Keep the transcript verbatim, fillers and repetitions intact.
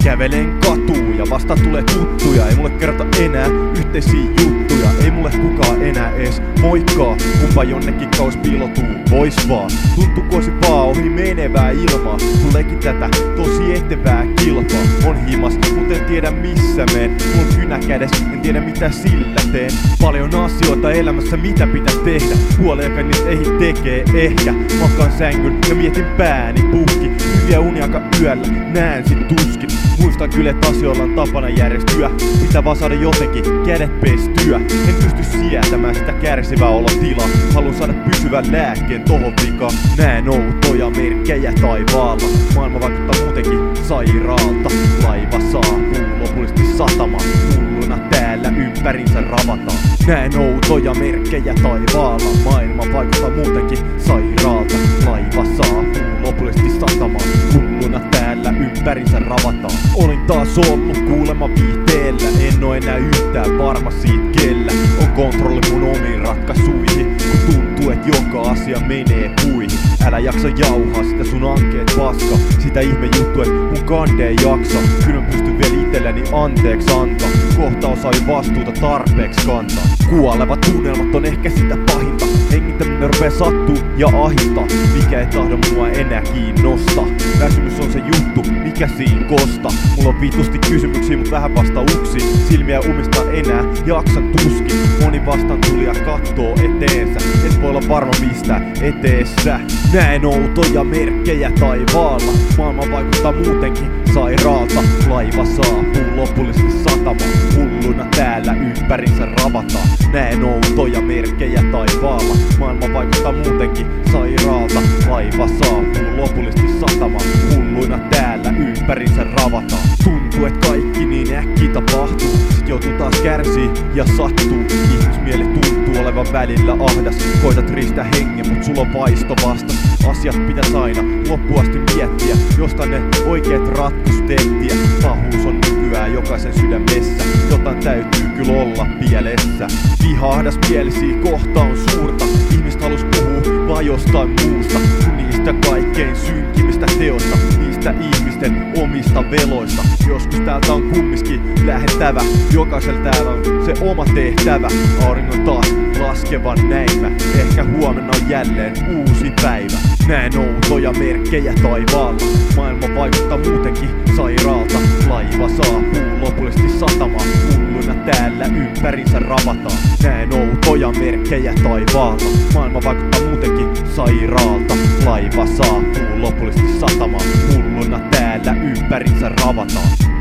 Kävelen katuun ja vasta tulee tuttuja. Ei mulle kerrota enää yhteisiä juttuja. Ei mulle kukaan enää ees moikkaa. Kumpa jonnekin kaus piilotuu, vois vaan. Tuntuuko se vaan ohi menevää ilmaa. Tuleekin tätä tosi etevää kilpaa. On himas, mut en tiedä missä meen. Mulla on kynä kädes, en tiedä mitä sillä teen. Paljon asioita elämässä mitä pitää tehdä. Huoliakaan niistä ei tekee ehkä. Makaan sängyn ja mietin pääni puhki. Hyviä uniakaan yöllä, näen sit tuskin. Muistan kyllä, että asioilla on tapana järjestyä. Pitää vaan saada jotenkin kädet pestyä. En pysty sietämään sitä kärsivää olotilaa. Haluan saada pysyvän lääkkeen tohon vikaan. Näen outoja merkkejä taivaalla. Maailma vaikuttaa muutenkin sairaalta. Laiva saapuu lopullisesti satamaan. Hulluna täällä ympärinsä ravataan. Näen outoja merkkejä taivaalla. Maailma vaikuttaa muutenkin sairaalta. Laiva saapuu lopullisesti satamaan. Hulluna täällä ympärinsä ravataan. Olin taas ollut kuulemma viihteellä. En oo enää yhtään varma siitä kellä on kontrolli mun omiin ratkaisuihin. Kun tuntuu et joka asia menee puihin. Älä jaksa jauhaa sitä sun ankeet paska. Sitä ihme juttu et mun kande ei jaksa. Kyllä mä pystyn vielä itselläni anteeksi antaa. Kohta osaa jo vastuuta tarpeeksi kantaa. Kuolevat tunnelmat on ehkä sitä pahinta. Hengittäminen rupee sattuu ja ahistaa. Mikä ei tahdo mua enää kiinnostaa. Väsymys on se juttu, mikä siinä kosta. Mulla on vitusti kysymyksiä, mut vähän vastauksia. Silmiä umistaa enää, jaksan tuskin. Moni vastaan tulija kattoo eteensä. Et voi olla varma mistä eteessä. Näen outoja merkkejä taivaalla. Maailma vaikuttaa muutenkin sairaalta. Laiva saapuu lopullisesti satamaan. Hulluna täällä ympärinsä ravataan. Näen outoja merkkejä taivaalla. Maailma vaikuttaa muutenkin sairaalta. Laiva saapuu lopullisesti satamaan. Hulluina täällä ympärinsä ravataan. Tuntuu et kaikki niin äkki tapahtuu. Sit joutuu taas kärsii ja sattuu. Ihmismieli tuntuu olevan välillä ahdas. Koitat riistää hengen mut sulla on vaisto vastas. Asiat pitäis aina loppuasti miettiä. Jostain ne oikeet ratkaisut etsiä. Pahuus on nykyään jokaisen sydämessä. Jotain täytyy kyllä olla pielessä. Vihahdas mielisiä kohta on suurta. Ihmiset halus puhua vaan jostain muusta kuin niistä kaikkein synkimistä teosta. Niistä ihmisten omista veloista. Joskus täältä on kummiskin lähettävä. Jokaisella täällä on se oma tehtävä. Auringon taas laskevan näin mä. Ehkä huomenna on jälleen uusi päivä. Näen outoja merkkejä taivaalla. Maailma vaikuttaa muutenkin sairaalta. Laiva saapuu lopullisesti satamaan. Hulluna täällä ympärinsä ravataan. Näen outoja merkkejä taivaalla. Maailma vaikuttaa muutenkin sairaalta. Laiva saapuu lopullisesti satamaan. Hulluna täällä ympärinsä ravataan.